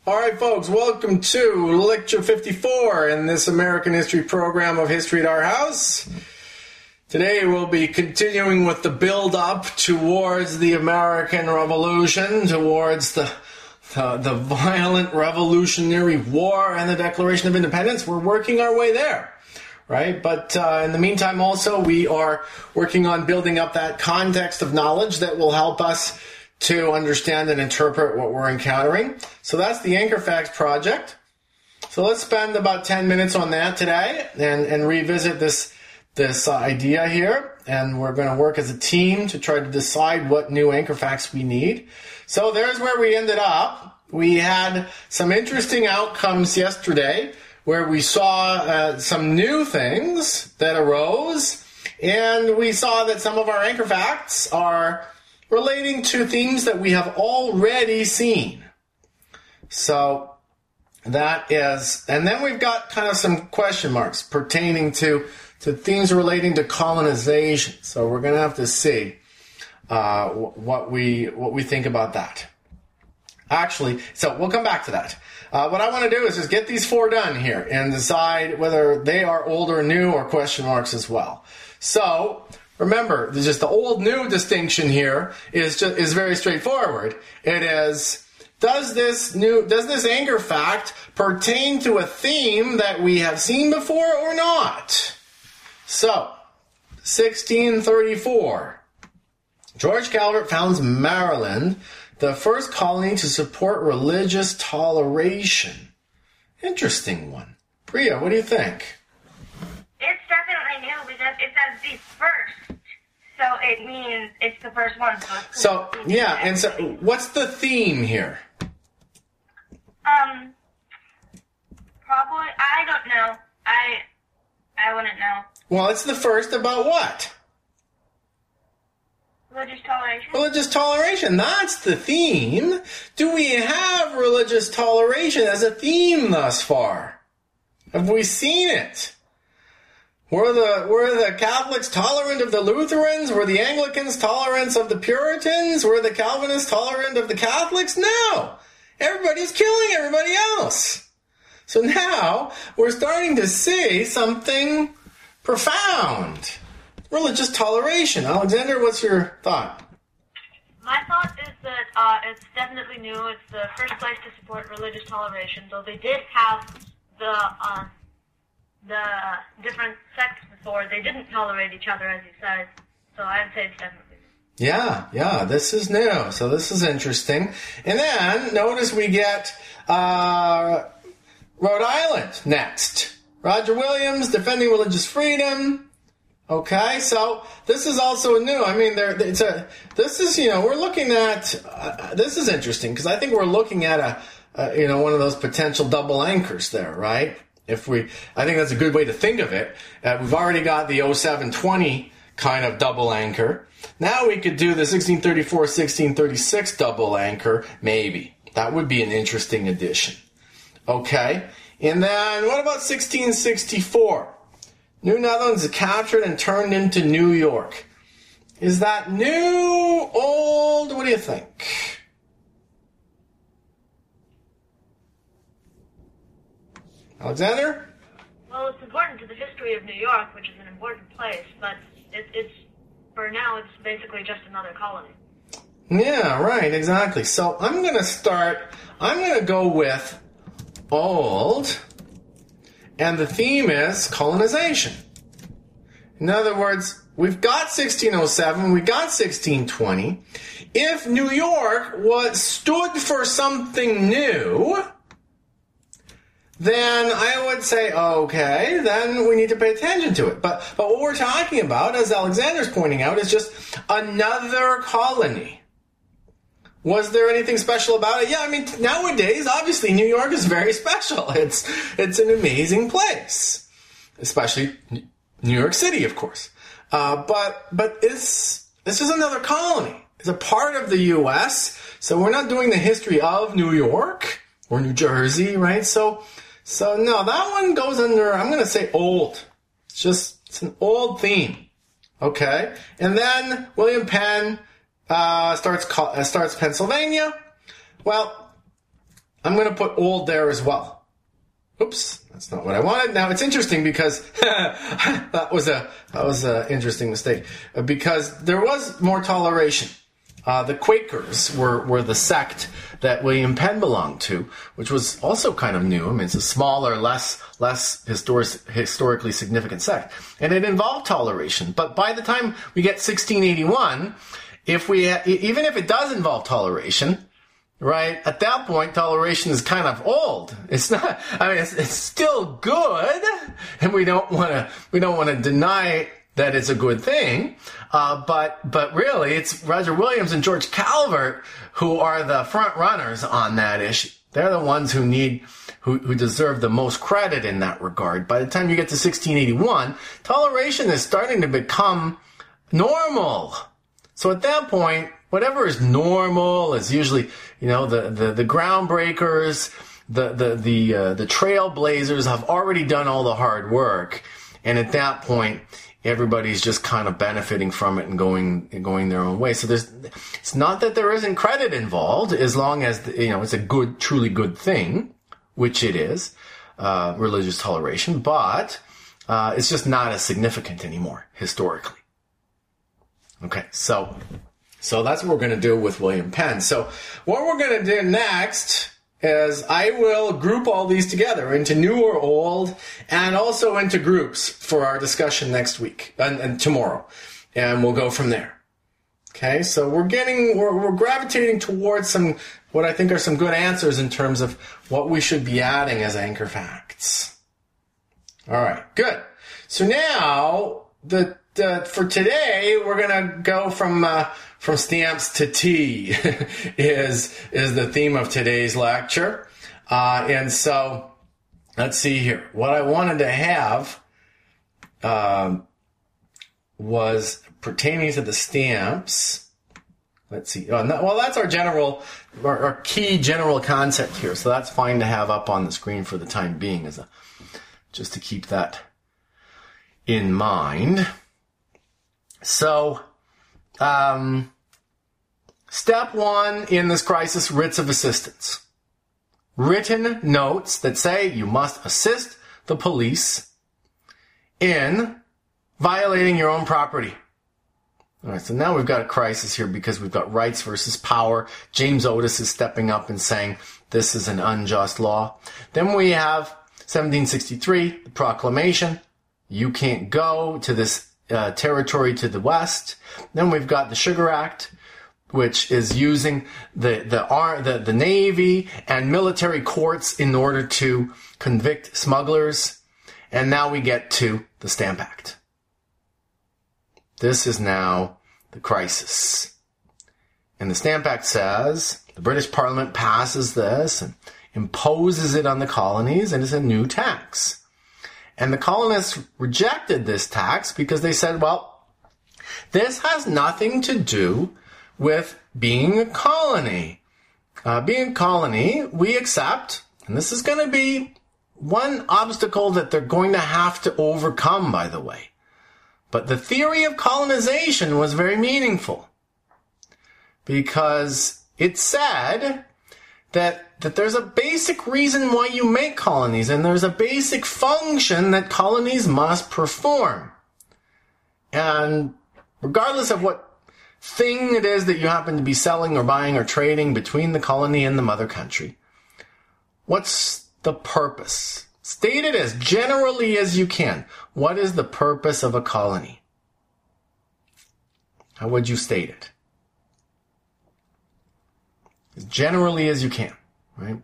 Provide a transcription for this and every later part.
All right, folks, welcome to Lecture 54 in this American History program of History at Our House. Today we'll be continuing with the build-up towards the American Revolution, towards the violent Revolutionary War and the Declaration of Independence. We're working our way there, right? But in the meantime, also, we are working on building up that context of knowledge that will help us to understand and interpret what we're encountering. So that's the Anchor Facts project. So let's spend about 10 minutes on that today and revisit this idea here. And we're going to work as a team to try to decide what new Anchor Facts we need. So there's where we ended up. We had some interesting outcomes yesterday where we saw some new things that arose. And we saw that some of our Anchor Facts are relating to themes that we have already seen. So that is, and then we've got kind of some question marks pertaining to themes relating to colonization. So we're going to have to see what we think about that. Actually, so we'll come back to that. What I want to do is just get these four done here and decide whether they are old or new or question marks as well. So remember, just the old-new distinction here is very straightforward. It is, does this Anchor Fact pertain to a theme that we have seen before or not? So, 1634. George Calvert founds Maryland, the first colony to support religious toleration. Interesting one. Priya, what do you think? It's definitely new because it says the first, so it means it's the first one. So yeah, and so what's the theme here? Probably, I don't know. I wouldn't know. Well, it's the first about what? Religious toleration. Religious toleration, that's the theme. Do we have religious toleration as a theme thus far? Have we seen it? Were the Catholics tolerant of the Lutherans? Were the Anglicans tolerant of the Puritans? Were the Calvinists tolerant of the Catholics? No. Everybody's killing everybody else. So now we're starting to see something profound. Religious toleration. Alexander, what's your thought? My thought is that it's definitely new. It's the first place to support religious toleration, though they did have the different sects before. They didn't tolerate each other, as you said. So I'd say it's definitely new. Yeah, this is new. So this is interesting. And then notice we get Rhode Island next. Roger Williams defending religious freedom. Okay, so this is also new. I mean, we're looking at, this is interesting because I think we're looking at one of those potential double anchors there, right? I think that's a good way to think of it. We've already got the 0720 kind of double anchor. Now we could do the 1634, 1636 double anchor, maybe. That would be an interesting addition. Okay, and then what about 1664? New Netherlands is captured and turned into New York. Is that new, old? What do you think? Alexander? Well, it's important to the history of New York, which is an important place, but it's for now, it's basically just another colony. Yeah, right, exactly. So I'm going to go with old, and the theme is colonization. In other words, we've got 1607, we got 1620. If New York stood for something new, then I would say, okay, then we need to pay attention to it. But what we're talking about, as Alexander's pointing out, is just another colony. Was there anything special about it? Yeah, I mean, nowadays, obviously, New York is very special. It's an amazing place, especially New York City, of course. But this is another colony. It's a part of the U.S., so we're not doing the history of New York or New Jersey, right? So no, that one goes under, I'm going to say old. It's an old theme. Okay? And then William Penn starts Pennsylvania. Well, I'm going to put old there as well. Oops, that's not what I wanted. Now it's interesting because that was a interesting mistake because there was more toleration. The Quakers were the sect that William Penn belonged to, which was also kind of new. I mean, it's a smaller, less historically significant sect, and it involved toleration. But by the time we get 1681, even if it does involve toleration, right, at that point, toleration is kind of old. It's not. I mean, it's still good, and we don't want to deny that it's a good thing. But really, it's Roger Williams and George Calvert who are the front runners on that issue. They're the ones who deserve the most credit in that regard. By the time you get to 1681, toleration is starting to become normal. So at that point, whatever is normal is usually, the groundbreakers, the trailblazers have already done all the hard work. And at that point, everybody's just kind of benefiting from it and going their own way. So it's not that there isn't credit involved, as long as it's a good, truly good thing, which it is, religious toleration. But it's just not as significant anymore historically. Okay, so that's what we're going to do with William Penn. So what we're going to do next is I will group all these together into new or old and also into groups for our discussion next week and tomorrow. And we'll go from there. Okay, so we're gravitating towards what I think are some good answers in terms of what we should be adding as anchor facts. All right, good. So now for today, we're going to go from stamps to tea is the theme of today's lecture. And so let's see here. What I wanted to have was pertaining to the stamps. Let's see. That's our key general concept here. So that's fine to have up on the screen for the time being just to keep that in mind. So, step one in this crisis, writs of assistance. Written notes that say you must assist the police in violating your own property. All right, so now we've got a crisis here because we've got rights versus power. James Otis is stepping up and saying this is an unjust law. Then we have 1763, the proclamation. You can't go to this territory to the west. Then we've got the Sugar Act, which is using the Navy and military courts in order to convict smugglers. And now we get to the Stamp Act. This is now the crisis. And the Stamp Act says the British Parliament passes this and imposes it on the colonies, and it's a new tax. And the colonists rejected this tax because they said, well, this has nothing to do with being a colony. Being a colony, we accept, and this is going to be one obstacle that they're going to have to overcome, by the way. But the theory of colonization was very meaningful because it said that there's a basic reason why you make colonies, and there's a basic function that colonies must perform. And regardless of what thing it is that you happen to be selling or buying or trading between the colony and the mother country, what's the purpose? State it as generally as you can. What is the purpose of a colony? How would you state it? As generally as you can, right?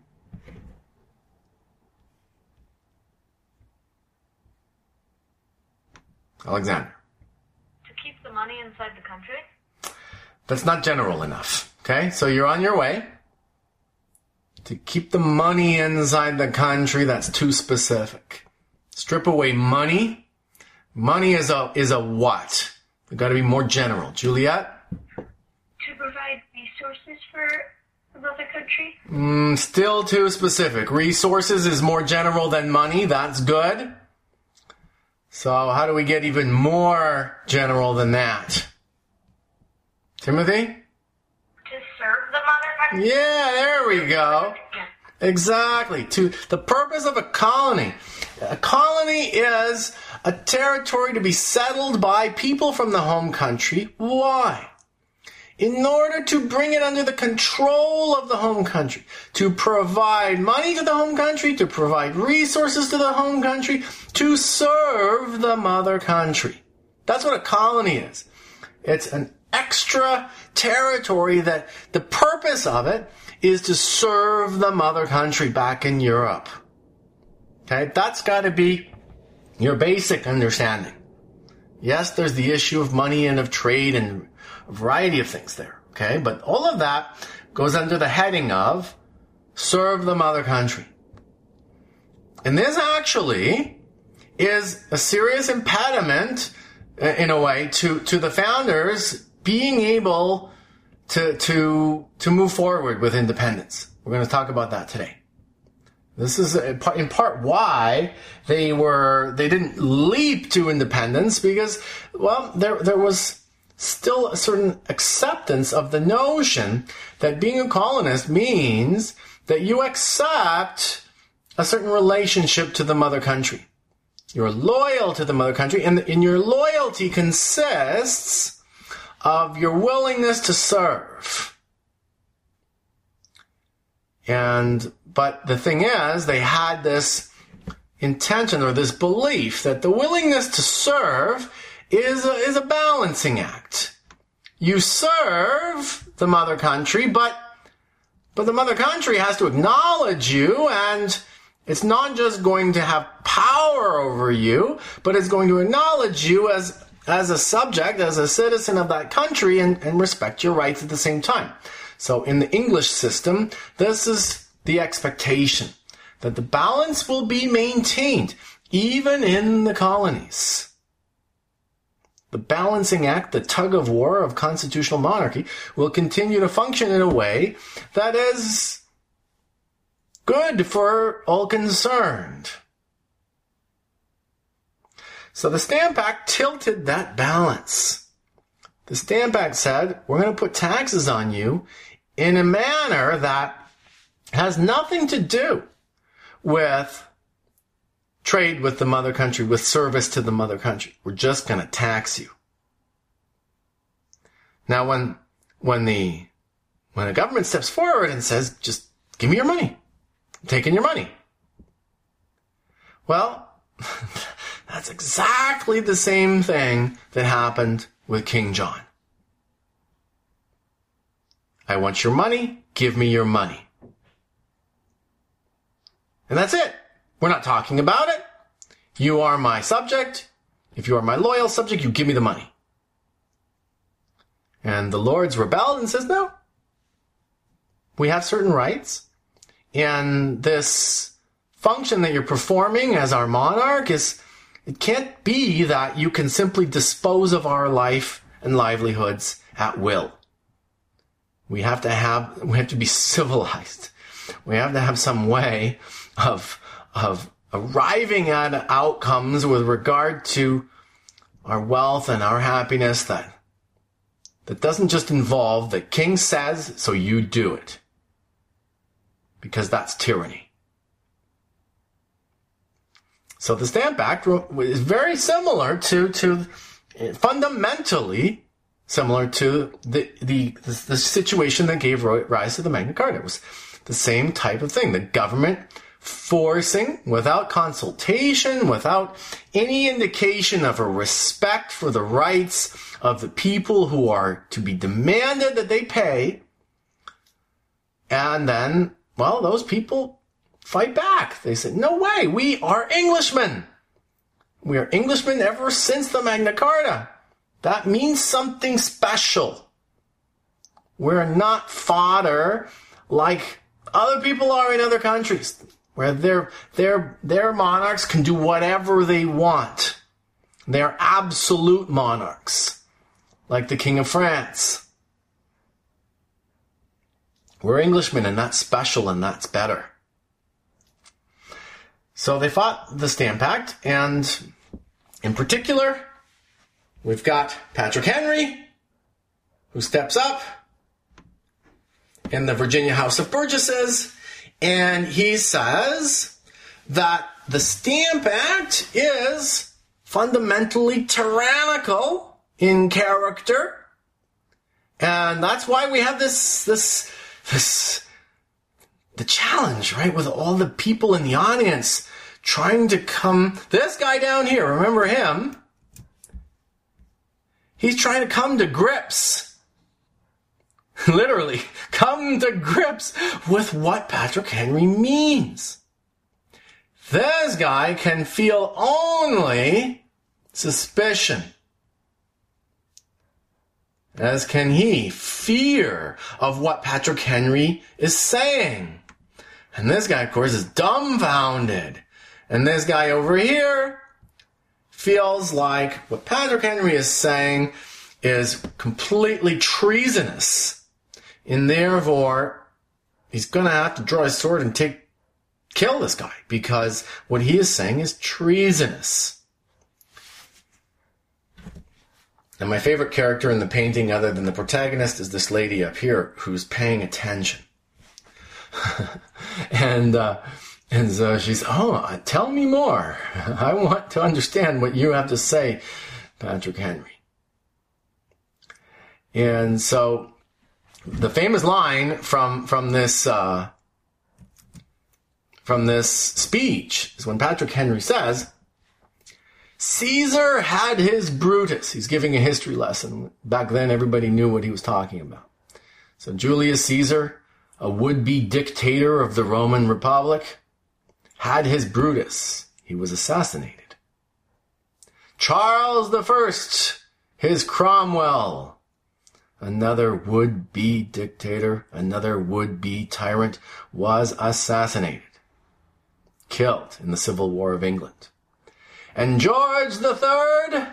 Alexander. To keep the money inside the country? That's not general enough, okay? So you're on your way. To keep the money inside the country, that's too specific. Strip away money. Money is a what? We've got to be more general. Juliet? To provide resources for another country? Still too specific. Resources is more general than money. That's good. So how do we get even more general than that? Timothy? To serve the mother country? Yeah, there we go. Exactly. To the purpose of a colony. A colony is a territory to be settled by people from the home country. Why? In order to bring it under the control of the home country, to provide money to the home country, to provide resources to the home country, to serve the mother country. That's what a colony is. It's an extra territory that the purpose of it is to serve the mother country back in Europe. Okay, that's got to be your basic understanding. Yes, there's the issue of money and of trade and a variety of things there. Okay, but all of that goes under the heading of serve the mother country. And this actually is a serious impediment, in a way, to the founders being able to move forward with independence. We're going to talk about that today. This is in part why they didn't leap to independence, because, well, there was still a certain acceptance of the notion that being a colonist means that you accept a certain relationship to the mother country. You're loyal to the mother country, and your loyalty consists of your willingness to serve. But the thing is, they had this intention or this belief that the willingness to serve is a balancing act. You serve the mother country, but the mother country has to acknowledge you, and it's not just going to have power over you, but it's going to acknowledge you as a subject, as a citizen of that country, and respect your rights at the same time. So in the English system, this is the expectation that the balance will be maintained, even in the colonies. The balancing act, the tug of war of constitutional monarchy, will continue to function in a way that is good for all concerned. So the Stamp Act tilted that balance. The Stamp Act said, we're going to put taxes on you in a manner that has nothing to do with trade with the mother country, with service to the mother country. We're just going to tax you. Now, when the government steps forward and says, just give me your money, I'm taking your money. Well, that's exactly the same thing that happened with King John. I want your money, give me your money. And that's it. We're not talking about it. You are my subject. If you are my loyal subject, you give me the money. And the lords rebelled and says, no. We have certain rights. And this function that you're performing as our monarch it can't be that you can simply dispose of our life and livelihoods at will. We have to be civilized. We have to have some way of arriving at outcomes with regard to our wealth and our happiness that doesn't just involve the king says, so you do it. Because that's tyranny. So the Stamp Act is very similar to fundamentally similar to the situation that gave rise to the Magna Carta. It was the same type of thing. The government forcing, without consultation, without any indication of a respect for the rights of the people who are to be demanded that they pay. And then, well, those people fight back. They said, no way, we are Englishmen. We are Englishmen ever since the Magna Carta. That means something special. We're not fodder like other people are in other countries, where their monarchs can do whatever they want. They're absolute monarchs, like the King of France. We're Englishmen, and that's special, and that's better. So they fought the Stamp Act, and in particular, we've got Patrick Henry, who steps up in the Virginia House of Burgesses, And he says that the Stamp Act is fundamentally tyrannical in character. And that's why we have the challenge, right? With all the people in the audience trying to come, this guy down here, remember him? He's trying to come to grips, literally, come to grips with what Patrick Henry means. This guy can feel only suspicion. As can he, fear of what Patrick Henry is saying. And this guy, of course, is dumbfounded. And this guy over here feels like what Patrick Henry is saying is completely treasonous. And therefore, he's going to have to draw his sword and kill this guy, because what he is saying is treasonous. And my favorite character in the painting, other than the protagonist, is this lady up here who's paying attention. and so she's, tell me more. I want to understand what you have to say, Patrick Henry. And so the famous line from this speech is when Patrick Henry says, Caesar had his Brutus. He's giving a history lesson. Back then, everybody knew what he was talking about. So Julius Caesar, a would-be dictator of the Roman Republic, had his Brutus. He was assassinated. Charles I, his Cromwell, another would-be dictator, another would-be tyrant, was assassinated, killed in the Civil War of England. And George III,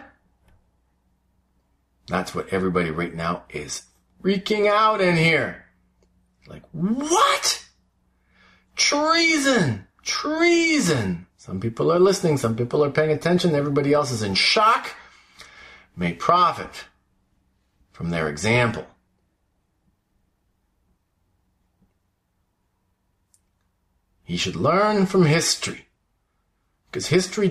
that's what everybody right now is freaking out in here. Like, what? Treason! Treason! Some people are listening, some people are paying attention, everybody else is in shock. May profit from their example. He should learn from history. Because history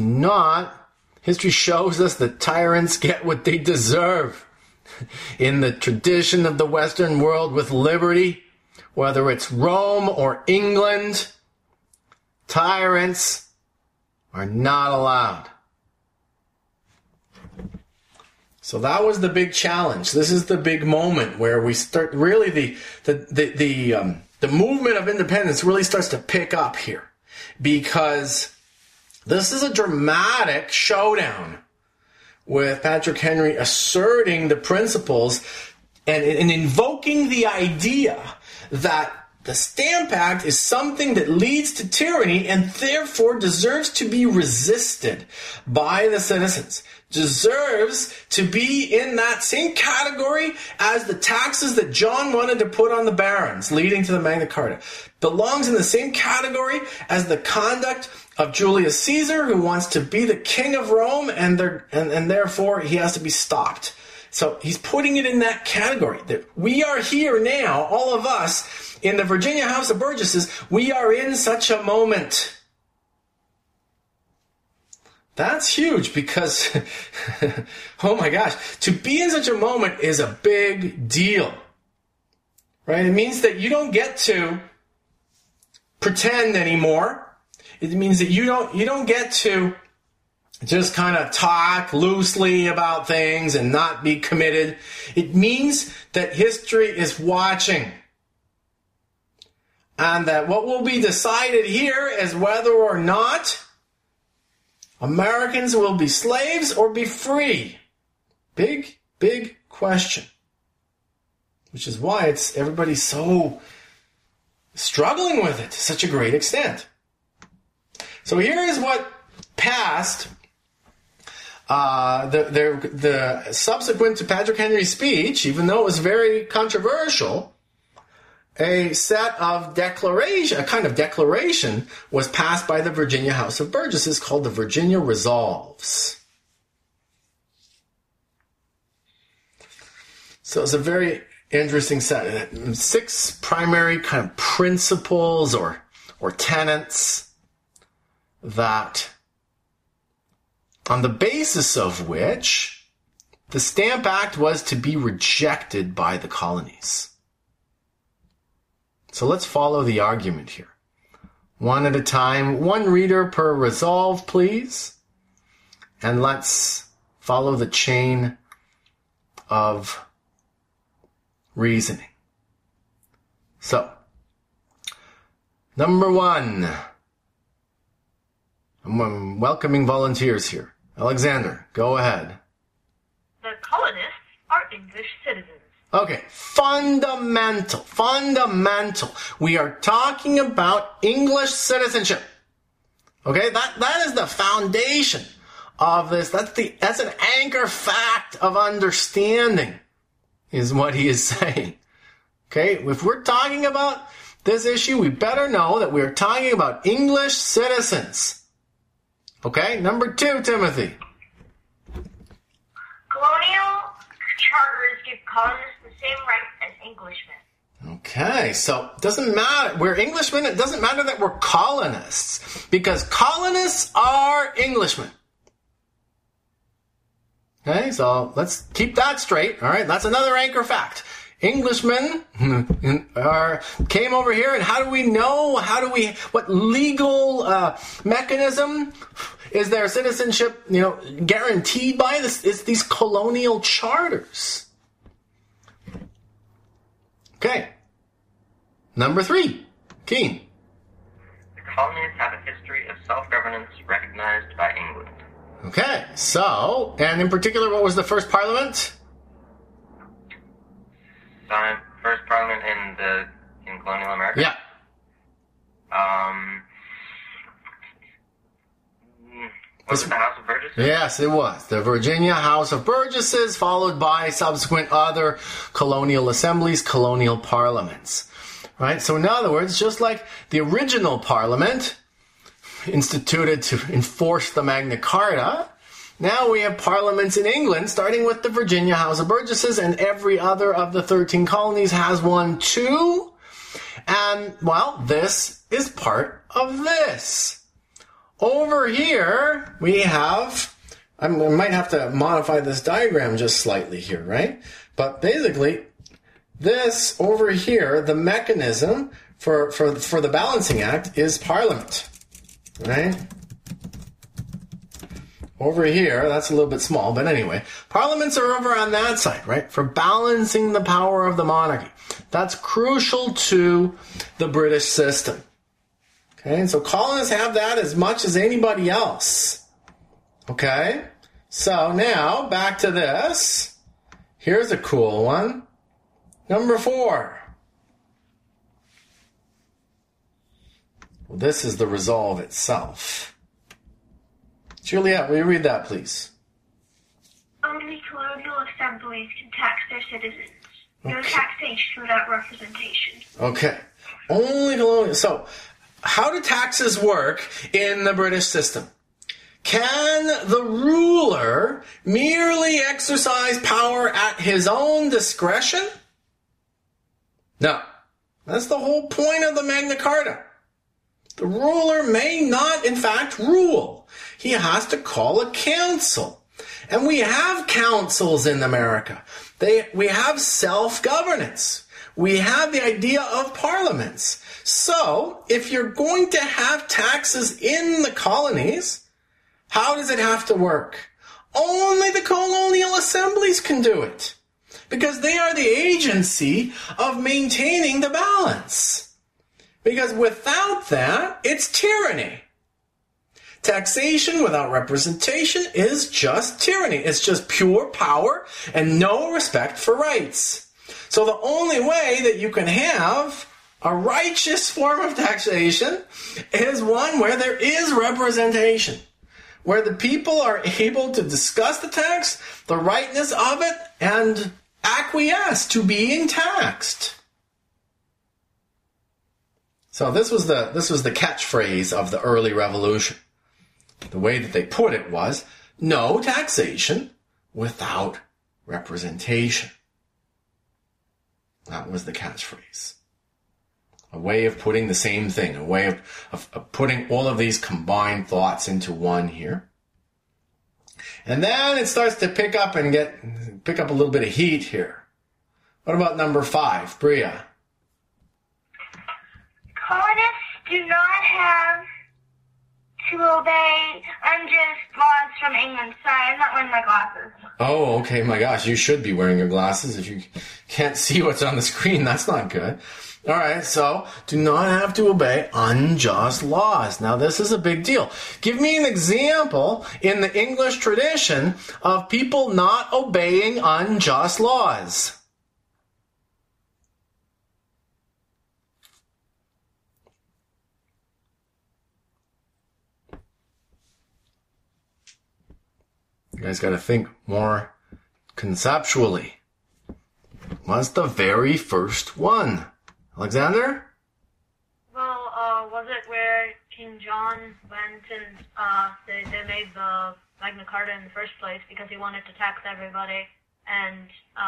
shows us that tyrants get what they deserve. In the tradition of the Western world with liberty, whether it's Rome or England, tyrants are not allowed. So that was the big challenge. This is the big moment where we start, really the movement of independence really starts to pick up here. Because this is a dramatic showdown with Patrick Henry asserting the principles and invoking the idea that the Stamp Act is something that leads to tyranny and therefore deserves to be resisted by the citizens, deserves to be in that same category as the taxes that John wanted to put on the barons leading to the Magna Carta, belongs in the same category as the conduct of Julius Caesar, who wants to be the king of Rome, and therefore he has to be stopped. So he's putting it in that category. That we are here now, all of us, in the Virginia House of Burgesses, we are in such a moment. That's huge because, oh my gosh, to be in such a moment is a big deal. Right? It means that you don't get to pretend anymore. It means that you don't get to just kind of talk loosely about things and not be committed. It means that history is watching. And that what will be decided here is whether or not Americans will be slaves or be free. Big, big question. Which is why everybody's so struggling with it to such a great extent. So here is what passed the subsequent to Patrick Henry's speech, even though it was very controversial. A kind of declaration was passed by the Virginia House of Burgesses called the Virginia Resolves. So it's a very interesting set. 6 primary kind of principles or tenets that, on the basis of which the Stamp Act was to be rejected by the colonies. So let's follow the argument here. One at a time, one reader per resolve, please. And let's follow the chain of reasoning. So, number 1. I'm welcoming volunteers here. Alexander, go ahead. The colonists are English citizens. Okay, fundamental. We are talking about English citizenship. Okay, that is the foundation of this. That's an anchor fact of understanding, is what he is saying. Okay, if we're talking about this issue, we better know that we're talking about English citizens. Okay, number 2, Timothy. Colonial charters give colonists the same rights as Englishmen. Okay, so it doesn't matter. We're Englishmen. It doesn't matter that we're colonists, because colonists are Englishmen. Okay, so let's keep that straight. All right, that's another anchor fact. Englishmen came over here, and how do we know? What legal mechanism is their citizenship, guaranteed by? It's these colonial charters. Okay. Number 3, Keen. The colonies have a history of self-governance recognized by England. Okay, so, and in particular, what was the first parliament? First parliament in colonial America? Yeah. Was it the House of Burgesses? Yes, it was. The Virginia House of Burgesses, followed by subsequent other colonial assemblies, colonial parliaments. Right? So in other words, just like the original parliament instituted to enforce the Magna Carta, now we have parliaments in England, starting with the Virginia House of Burgesses, and every other of the 13 colonies has one too. And, well, this is part of this. Over here, we have, I might have to modify this diagram just slightly here, right? But basically, this over here, the mechanism for the Balancing Act is Parliament, right? Over here, that's a little bit small, but anyway, parliaments are over on that side, right? For balancing the power of the monarchy. That's crucial to the British system. Okay, and so colonists have that as much as anybody else. Okay, so now back to this. Here's a cool one. Number 4. Well, this is the resolve itself. Juliet, will you read that, please? Only colonial assemblies can tax their citizens. No taxation without representation. Okay. Only colonial. So, how do taxes work in the British system? Can the ruler merely exercise power at his own discretion? No. That's the whole point of the Magna Carta. The ruler may not, in fact, rule. He has to call a council. And we have councils in America. We have self-governance. We have the idea of parliaments. So, if you're going to have taxes in the colonies, how does it have to work? Only the colonial assemblies can do it, because they are the agency of maintaining the balance. Because without that, it's tyranny. Taxation without representation is just tyranny. It's just pure power and no respect for rights. So the only way that you can have a righteous form of taxation is one where there is representation, where the people are able to discuss the tax, the rightness of it, and acquiesce to being taxed. So this was the catchphrase of the early revolution. The way that they put it was, no taxation without representation. That was the catchphrase. A way of putting the same thing, a way of putting all of these combined thoughts into one here. And then it starts to pick up a little bit of heat here. What about number 5, Bria? Colonists do not have to obey unjust laws from England. Sorry, I'm not wearing my glasses. Oh, okay, my gosh, you should be wearing your glasses. If you can't see what's on the screen, that's not good. All right, so do not have to obey unjust laws. Now, this is a big deal. Give me an example in the English tradition of people not obeying unjust laws. You guys got to think more conceptually. What's the very first one? Alexander? Well, was it where King John went and they made the Magna Carta in the first place because he wanted to tax everybody, and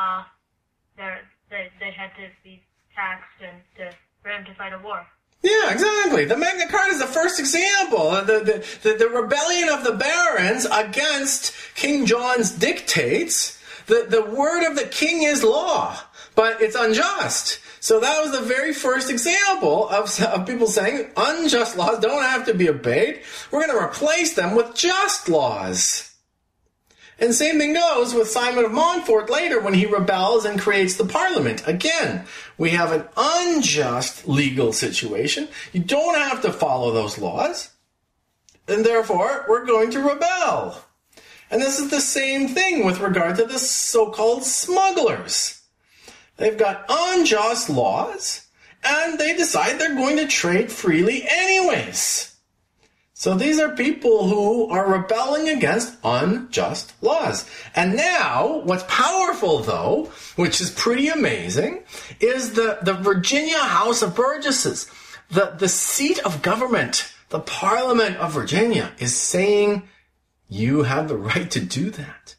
they had to be taxed and for him to fight a war? Yeah, exactly. The Magna Carta is the first example. The rebellion of the barons against King John's dictates. The word of the king is law, but it's unjust. So that was the very first example of people saying unjust laws don't have to be obeyed. We're going to replace them with just laws. And same thing goes with Simon of Montfort later when he rebels and creates the Parliament. Again, we have an unjust legal situation. You don't have to follow those laws. And therefore, we're going to rebel. And this is the same thing with regard to the so-called smugglers. They've got unjust laws, and they decide they're going to trade freely anyways. So these are people who are rebelling against unjust laws. And now, what's powerful though, which is pretty amazing, is the Virginia House of Burgesses. The seat of government, the Parliament of Virginia, is saying you have the right to do that.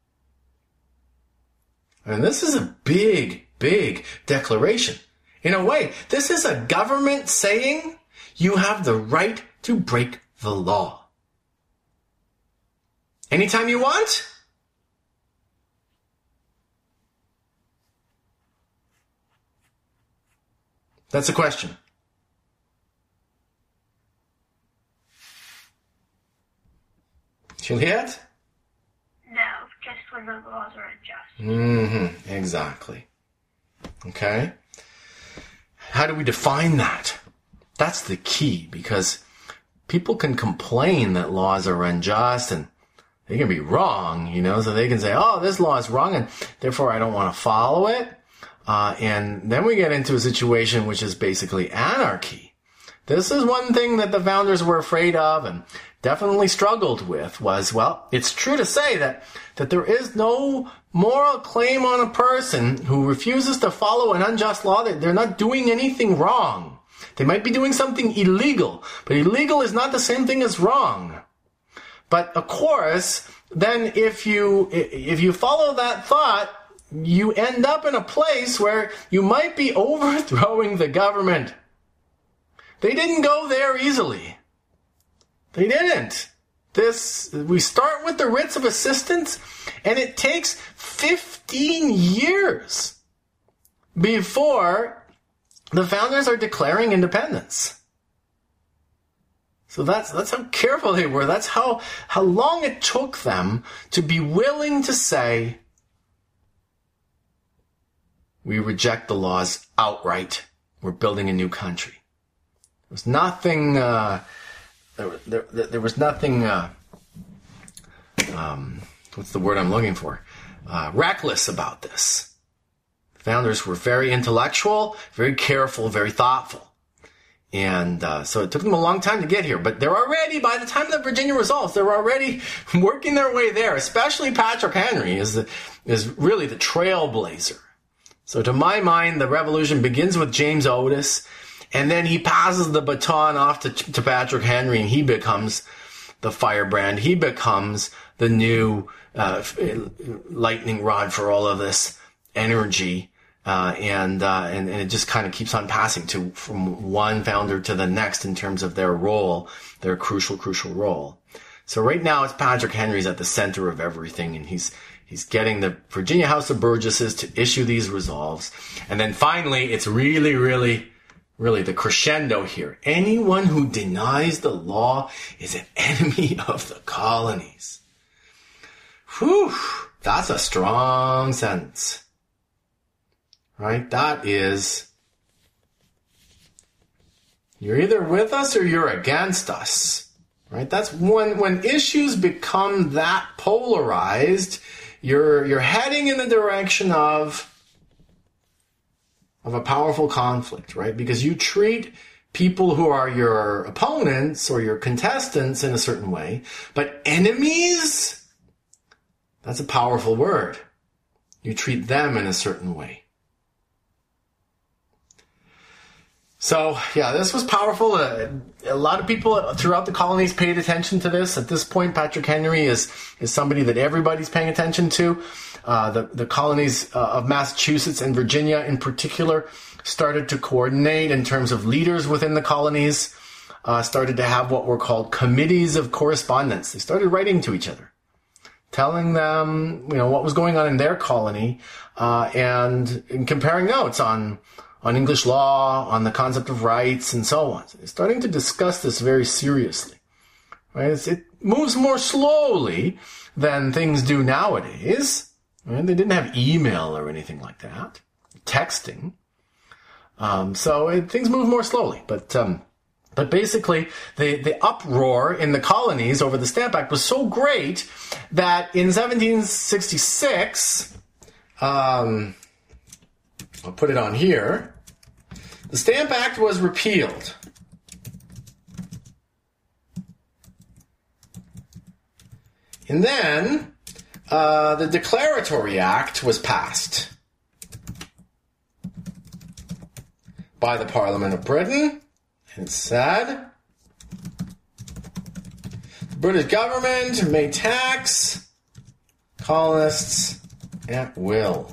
And this is a big declaration. In a way, this is a government saying you have the right to break the law. Anytime you want? That's a question. Juliet? No, just when the laws are unjust. Exactly. Okay? How do we define that? That's the key, because people can complain that laws are unjust and they can be wrong, so they can say, oh, this law is wrong and therefore I don't want to follow it. And then we get into a situation which is basically anarchy. This is one thing that the founders were afraid of and definitely struggled with was, well, it's true to say that there is no moral claim on a person who refuses to follow an unjust law. They're not doing anything wrong. They might be doing something illegal, but illegal is not the same thing as wrong. But of course, then if you follow that thought, you end up in a place where you might be overthrowing the government. They didn't go there easily. They didn't. We start with the writs of assistance, and it takes 15 years before the founders are declaring independence. So that's how careful they were. That's how long it took them to be willing to say, we reject the laws outright. We're building a new country. There was nothing. There was nothing. What's the word I'm looking for? Reckless about this. Founders were very intellectual, very careful, very thoughtful. And so it took them a long time to get here. But they're already, by the time that Virginia resolves, they're already working their way there. Especially Patrick Henry is really the trailblazer. So to my mind, the revolution begins with James Otis, and then he passes the baton off to Patrick Henry, and he becomes the firebrand. He becomes the new lightning rod for all of this energy and it just kind of keeps on passing from one founder to the next in terms of their role, their crucial role. So right now it's Patrick Henry's at the center of everything, and he's getting the Virginia House of Burgesses to issue these resolves. And then finally, it's really the crescendo here. Anyone who denies the law is an enemy of the colonies. Whew, that's a strong sentence. Right? That is, you're either with us or you're against us. Right? That's when issues become that polarized, you're heading in the direction of a powerful conflict, right? Because you treat people who are your opponents or your contestants in a certain way, but enemies, that's a powerful word. You treat them in a certain way. So, yeah, this was powerful. A lot of people throughout the colonies paid attention to this. At this point, Patrick Henry is somebody that everybody's paying attention to. The colonies of Massachusetts and Virginia in particular started to coordinate in terms of leaders within the colonies, started to have what were called committees of correspondence. They started writing to each other, telling them, what was going on in their colony, and comparing notes on English law, on the concept of rights, and so on. So they're starting to discuss this very seriously. Right? It moves more slowly than things do nowadays. Right? They didn't have email or anything like that. Texting. So things move more slowly. But basically, the uproar in the colonies over the Stamp Act was so great that in 1766, I'll put it on here, the Stamp Act was repealed. And then the Declaratory Act was passed by the Parliament of Britain. And it said, the British government may tax colonists at will.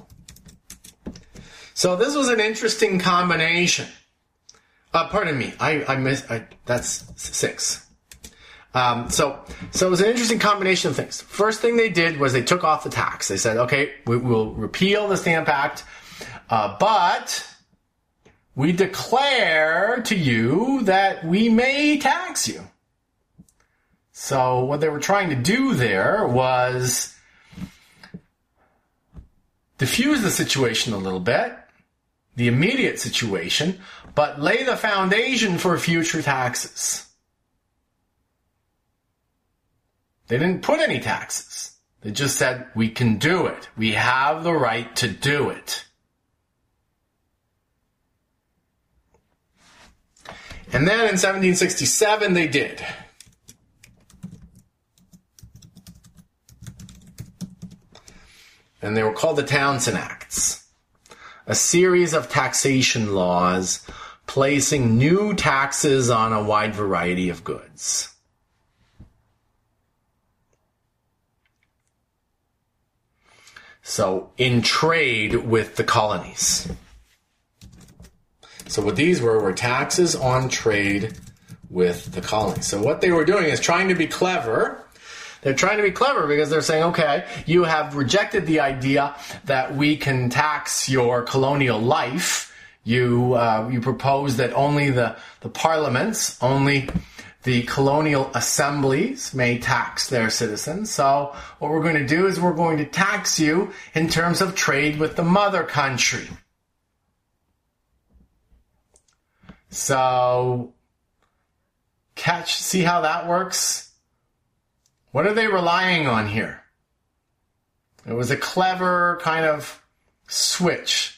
So this was an interesting combination. Pardon me, that's 6. So it was an interesting combination of things. First thing they did was they took off the tax. They said, okay, we'll repeal the Stamp Act, but we declare to you that we may tax you. So what they were trying to do there was diffuse the situation a little bit, the immediate situation, but lay the foundation for future taxes. They didn't put any taxes. They just said, we can do it. We have the right to do it. And then in 1767, they did. And they were called the Townshend Acts. A series of taxation laws placing new taxes on a wide variety of goods. So, in trade with the colonies. So what these were taxes on trade with the colonies. So what they were doing is trying to be clever. They're trying to be clever because they're saying, okay, you have rejected the idea that we can tax your colonial life. You propose that only the parliaments, only the colonial assemblies may tax their citizens. So what we're going to do is we're going to tax you in terms of trade with the mother country. So, see how that works? What are they relying on here? It was a clever kind of switch.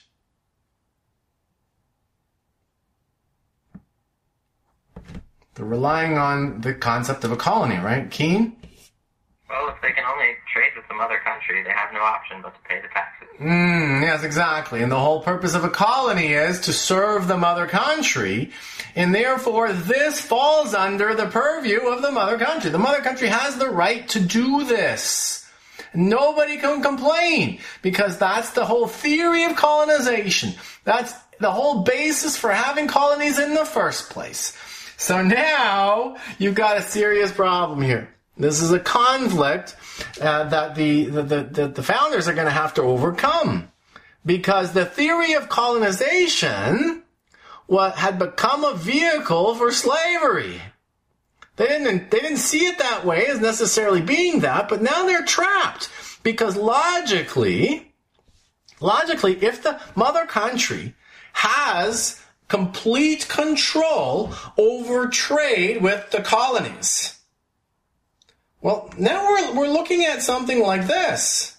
They're relying on the concept of a colony, right? Keen? Well, if they can only trade with the mother country, they have no option but to pay the taxes. Yes, exactly. And the whole purpose of a colony is to serve the mother country, and therefore this falls under the purview of the mother country. The mother country has the right to do this. nobody can complain, because that's the whole theory of colonization. That's the whole basis for having colonies in the first place. So now you've got a serious problem here. This is a conflict that the founders are going to have to overcome, because the theory of colonization had become a vehicle for slavery. They didn't see it that way as necessarily being that, but now they're trapped, because logically, if the mother country has complete control over trade with the colonies, well, now we're looking at something like this.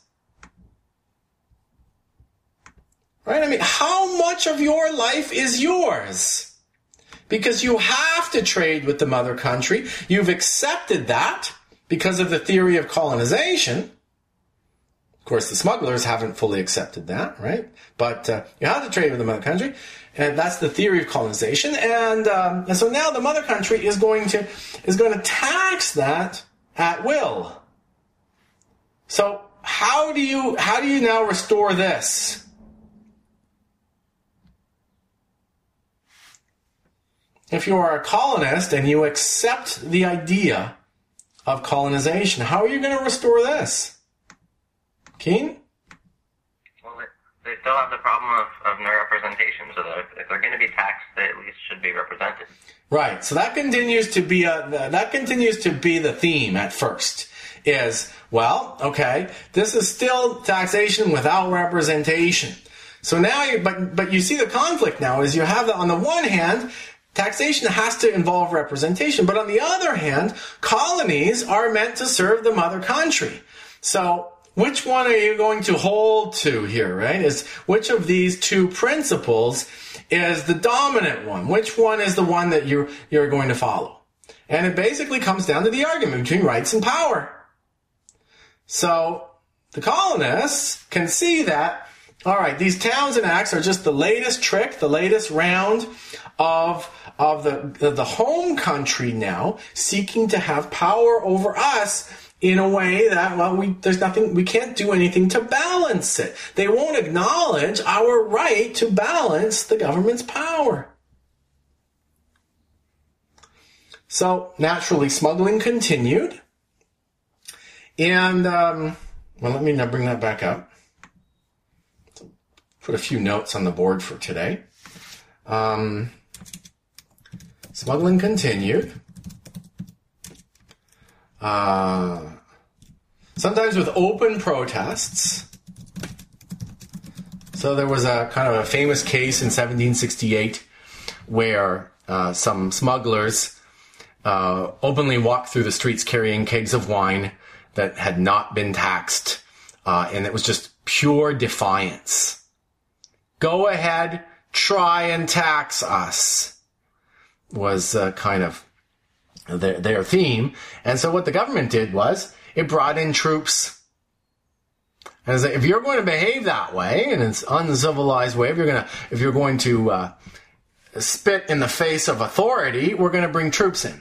Right? I mean, how much of your life is yours? Because you have to trade with the mother country. You've accepted that because of the theory of colonization. Of course, the smugglers haven't fully accepted that, right? But you have to trade with the mother country, and that's the theory of colonization. And so now the mother country is going to tax that at will. So how do you now restore this? If you are a colonist and you accept the idea of colonization, how are you going to restore this? Keen? Well, they still have the problem of no representation, so that if they're going to be taxed, they at least should be represented. Right. So that continues to be the theme at first. Is, well, okay, this is still taxation without representation. So now, but you see the conflict now is you have on the one hand, taxation has to involve representation, but on the other hand, colonies are meant to serve the mother country. So which one are you going to hold to here, right? Is which of these two principles is the dominant one? Which one is the one that you're going to follow? And it basically comes down to the argument between rights and power. So the colonists can see that, all right, these Townsend Acts are just the latest trick, the latest round of the home country now seeking to have power over us in a way that, well, we can't do anything to balance it. They won't acknowledge our right to balance the government's power. So naturally, smuggling continued. And, well, let me now bring that back up. Put a few notes on the board for today. Smuggling continued. Sometimes with open protests. So there was a kind of a famous case in 1768 where some smugglers openly walked through the streets carrying kegs of wine that had not been taxed, and it was just pure defiance. Go ahead, try and tax us, was kind of their theme. And so what the government did was it brought in troops. And if you're going to behave that way, in an uncivilized way, if you're going to spit in the face of authority, we're going to bring troops in.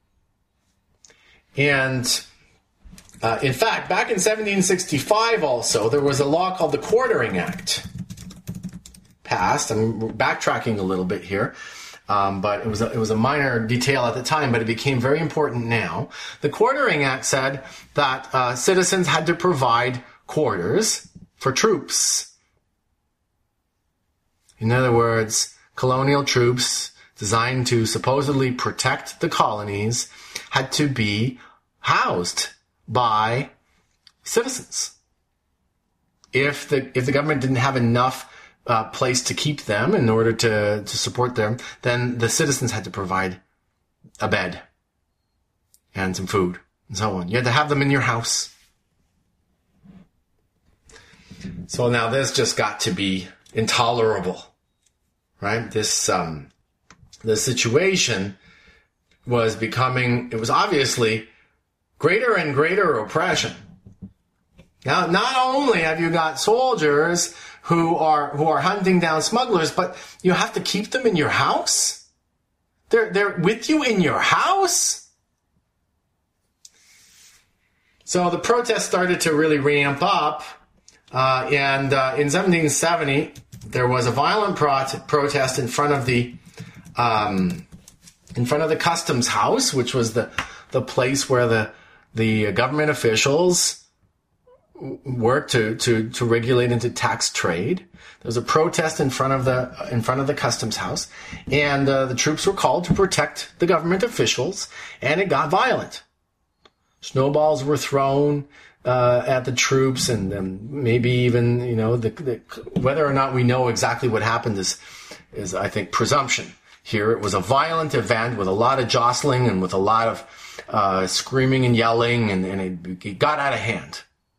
And in fact, back in 1765 also, there was a law called the Quartering Act passed. I'm backtracking a little bit here. But it was a minor detail at the time, but it became very important now. The Quartering Act said that citizens had to provide quarters for troops. In other words, colonial troops designed to supposedly protect the colonies had to be housed by citizens. If the government didn't have enough place to keep them in order to support them, then the citizens had to provide a bed and some food and so on. You had to have them in your house. So now this just got to be intolerable, right? This the situation was becoming, it was obviously greater and greater oppression. Now, not only have you got soldiers who are hunting down smugglers, but you have to keep them in your house? They're with you in your house? So the protests started to really ramp up, and in 1770 there was a violent protest in front of the customs house, which was the place where the government officials worked to regulate into tax trade. There was a protest in front of the customs house, and the troops were called to protect the government officials, and it got violent. Snowballs were thrown at the troops, and maybe even, whether or not we know exactly what happened is I think presumption. Here it was a violent event with a lot of jostling and with a lot of screaming and yelling, and it got out of hand.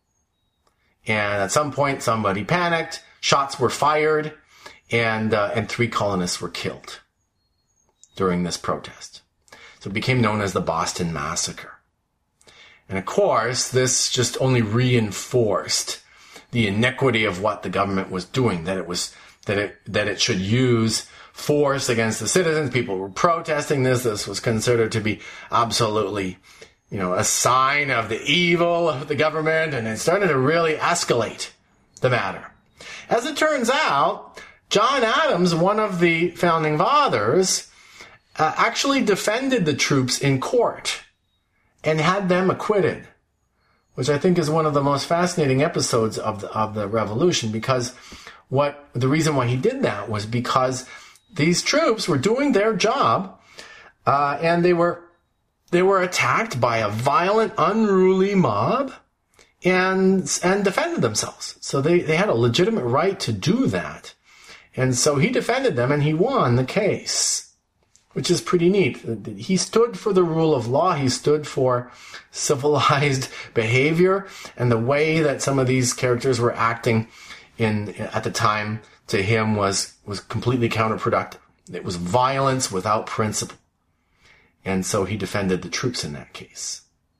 And at some point, somebody panicked, shots were fired, and 3 colonists were killed during this protest. So it became known as the Boston Massacre. And of course, this just only reinforced the iniquity of what the government was doing, that it should use force against the citizens. People were protesting this. This was considered to be absolutely, a sign of the evil of the government, and it started to really escalate the matter. As it turns out, John Adams, one of the founding fathers, actually defended the troops in court and had them acquitted, which I think is one of the most fascinating episodes of the revolution, because the reason why he did that was because these troops were doing their job, and they were attacked by a violent, unruly mob, and defended themselves. So they had a legitimate right to do that. And so he defended them, and he won the case, which is pretty neat. He stood for the rule of law. He stood for civilized behavior, and the way that some of these characters were acting at the time to him was completely counterproductive. It was violence without principle. And so he defended the troops in that case.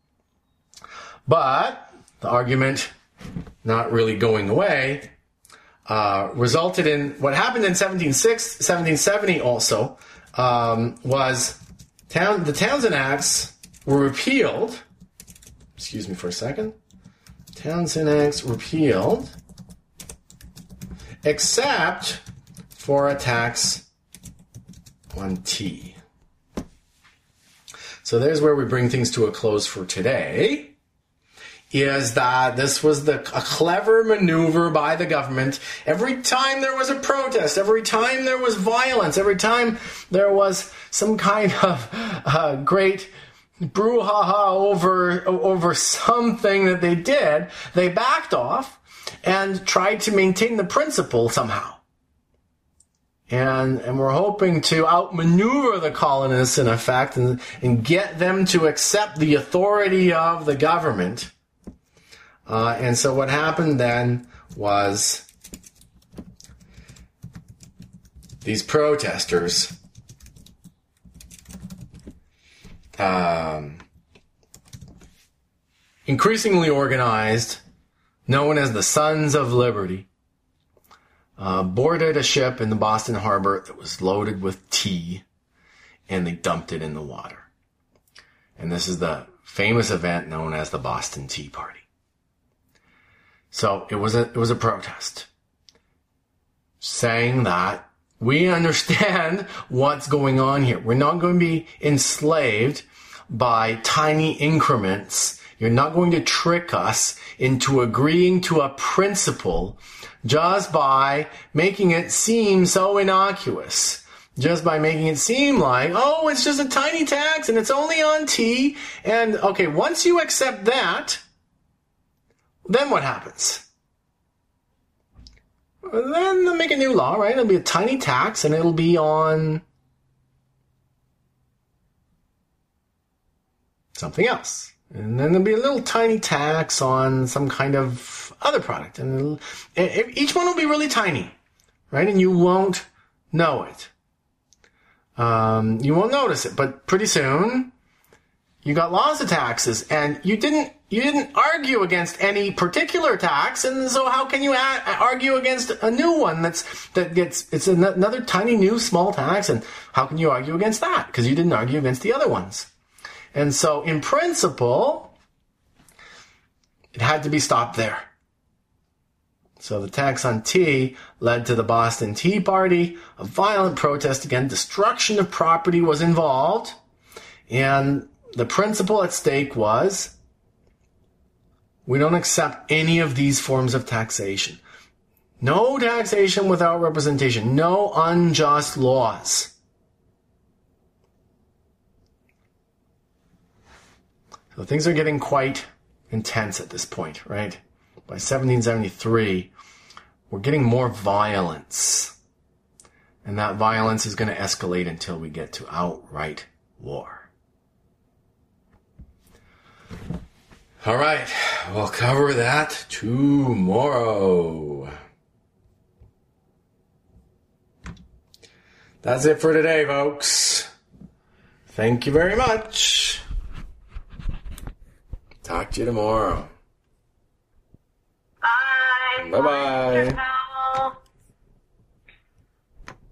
But the argument not really going away resulted in what happened in 1770 also, was the Townshend Acts were repealed. Excuse me for a second. Townshend Acts repealed, except for a tax on tea. So there's where we bring things to a close for today, is that this was a clever maneuver by the government. Every time there was a protest, every time there was violence, every time there was some kind of great brouhaha over something that they did, they backed off and tried to maintain the principle somehow. And we're hoping to outmaneuver the colonists, in effect, and get them to accept the authority of the government. And so what happened then was these protesters increasingly organized, known as the Sons of Liberty, boarded a ship in the Boston Harbor that was loaded with tea, and they dumped it in the water. And this is the famous event known as the Boston Tea Party. So it was a protest saying that we understand what's going on here. We're not going to be enslaved by tiny increments. You're not going to trick us into agreeing to a principle just by making it seem so innocuous. Just by making it seem like, oh, it's just a tiny tax and it's only on tea. And okay, once you accept that, then what happens? Then they'll make a new law, right? It'll be a tiny tax, and it'll be on something else. And then there'll be a little tiny tax on some kind of other product. And each one will be really tiny, right? And you won't know it. You won't notice it. But pretty soon, you got lots of taxes, and you didn't argue against any particular tax, and so how can you argue against a new one it's another tiny new small tax, and how can you argue against that? Because you didn't argue against the other ones. And so in principle, It had to be stopped there. So the tax on tea led to the Boston Tea Party, a violent protest again. Destruction of property was involved. And the principle at stake was, we don't accept any of these forms of taxation. No taxation without representation. No unjust laws. So things are getting quite intense at this point, right? By 1773, we're getting more violence. And that violence is going to escalate until we get to outright war. All right, we'll cover that tomorrow. That's it for today, folks. Thank you very much. Talk to you tomorrow. Bye. Bye-bye.